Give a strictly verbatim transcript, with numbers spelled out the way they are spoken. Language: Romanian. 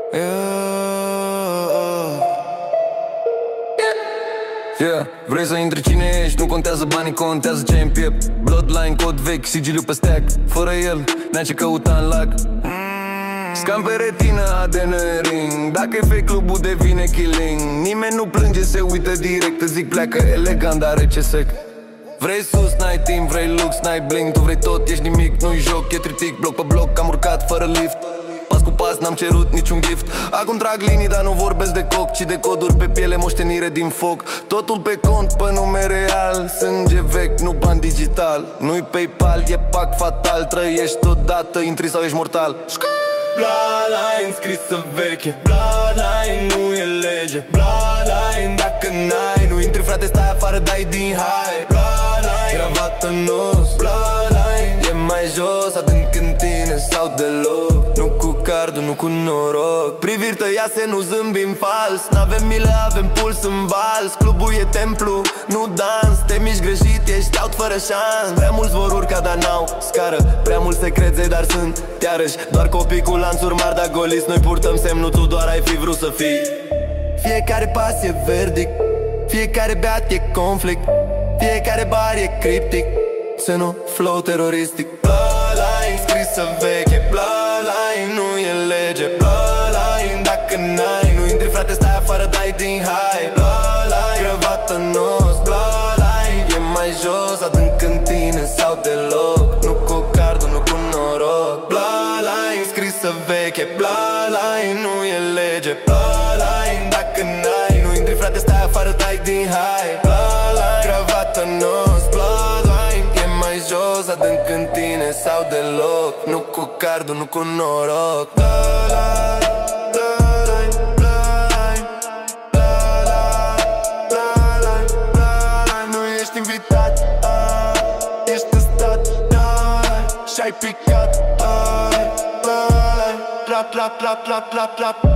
Yeah. Yeah. Vrei să intri cine ești, nu contează banii, contează ce ai în piept. Bloodline, cod vechi, sigiliu pe stack. Fără el, n-ai ce căuta în lag. Scam pe retină, A D N ring. Dacă e fake, clubul devine killing. Nimeni nu plânge, se uită direct. Îți zic pleacă elegant, dar rece sec. Vrei sus, n-ai timp, vrei lux, n-ai bling. Tu vrei tot, ești nimic, nu-i joc, e tritic. Bloc pe bloc, am urcat fără lift. Pas cu pas, n-am cerut niciun gift. Acum trag linii, dar nu vorbesc de coc, ci de coduri pe piele, moștenire din foc. Totul pe cont, pe nume real. Sânge vechi, nu bani digital. Nu-i PayPal, e pac fatal. Trăiești odată, intri sau ești mortal. Bloodline scrisă veche, Bloodline nu e lege, Bloodline dacă n-ai, nu intri frate, stai afară, dai din high. Bloodline, cravată în nos, Bloodline e mai jos, adânc în tine sau deloc. Nu cu cardul, nu cu noroc. Priviri tăiase, nu zâmbim fals. N-avem milă, avem puls în vals. Clubul e templu, nu dans. Te miști greșit, ești out fără șans. Prea mulți vor urca, dar n-au scară. Prea mulți secrețe, dar sunt tearăși doar copii cu lanțuri mari, dar goliți. Noi purtăm semnul, tu doar ai fi vrut să fii. Fiecare pas e verdict, fiecare beat e conflict, fiecare bar e criptic. Să nu flow teroristic. Bloodline scrisă veche, Bloodline nu e lege, Bloodline dacă n-ai, nu intri frate, stai afară, dai din high. Bloodline, cravată în nos, Bloodline e mai jos, adânc în tine sau deloc. Nu cu cardul, nu cu noroc. Bloodline scrisă veche, Bloodline nu e lege, Bloodline dacă n-ai, nu intri frate, stai afară, dai din high. Bloodline, cravată în nos, Bloodline e mai jos, adânc în tine sau deloc. Nu cu cardul, nu cu noroc. Bloodline, Bloodline, Bloodline, Bloodline, Bloodline, nu ești invitat, ah, ești în stat, ah, și-ai picat, ah, Bloodline, plap, plap, plap, plap, plap, plap.